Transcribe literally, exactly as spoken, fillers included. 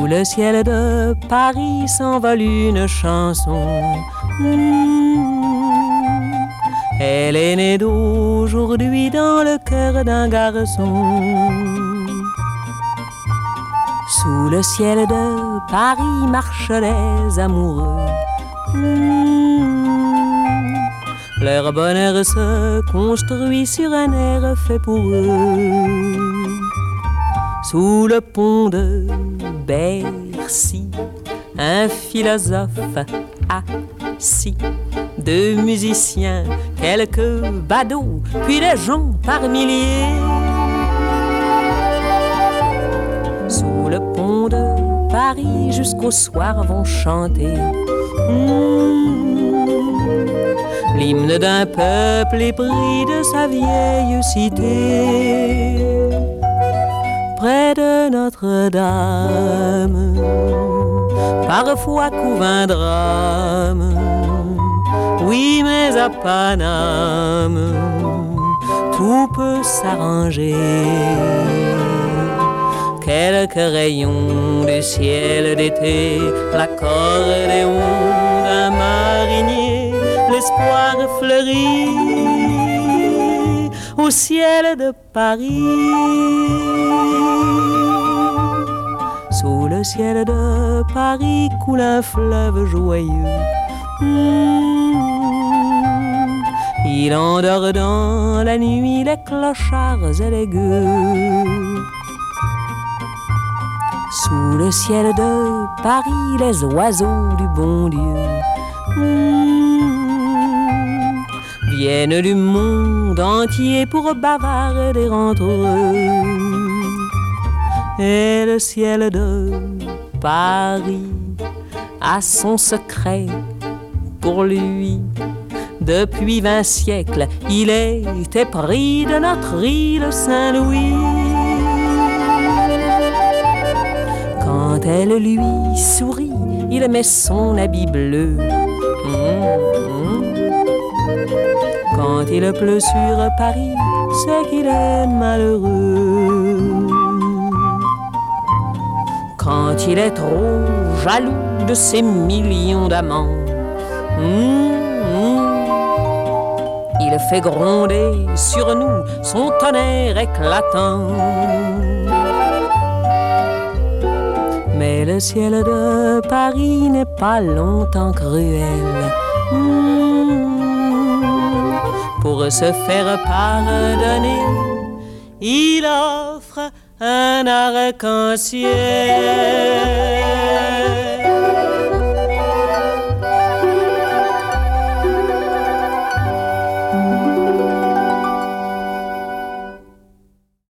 le ciel de Paris s'envole une chanson. Mmh. Elle est née d'aujourd'hui dans le cœur d'un garçon. Sous le ciel de Paris marchent les amoureux. Mmh. Leur bonheur se construit sur un air fait pour eux. Sous le pont de Bercy, un philosophe assis, deux musiciens, quelques badauds, puis des gens par milliers. Sous le pont de Paris, jusqu'au soir vont chanter mmh, l'hymne d'un peuple épris de sa vieille cité. Près de Notre-Dame, parfois couvre un drame. Oui, mais à Paname, tout peut s'arranger. Quelques rayons du ciel d'été, l'accordéon d'un marinier, l'espoir fleurit au ciel de Paris. Sous le ciel de Paris coule un fleuve joyeux. Mmh. Il endort dans la nuit les clochards et les gueux. Sous le ciel de Paris, les oiseaux du bon Dieu mmh, viennent du monde entier pour bavarder entre eux. Et le ciel de Paris a son secret pour lui. Depuis vingt siècles, il est épris de notre île Saint-Louis. Quand elle lui sourit, il met son habit bleu. Mmh, mmh. Quand il pleut sur Paris, c'est qu'il est malheureux. Quand il est trop jaloux de ses millions d'amants, mmh, mmh, il fait gronder sur nous son tonnerre éclatant. Mais le ciel de Paris n'est pas longtemps cruel. Mmh. Pour se faire pardonner, il offre un arc-en-ciel.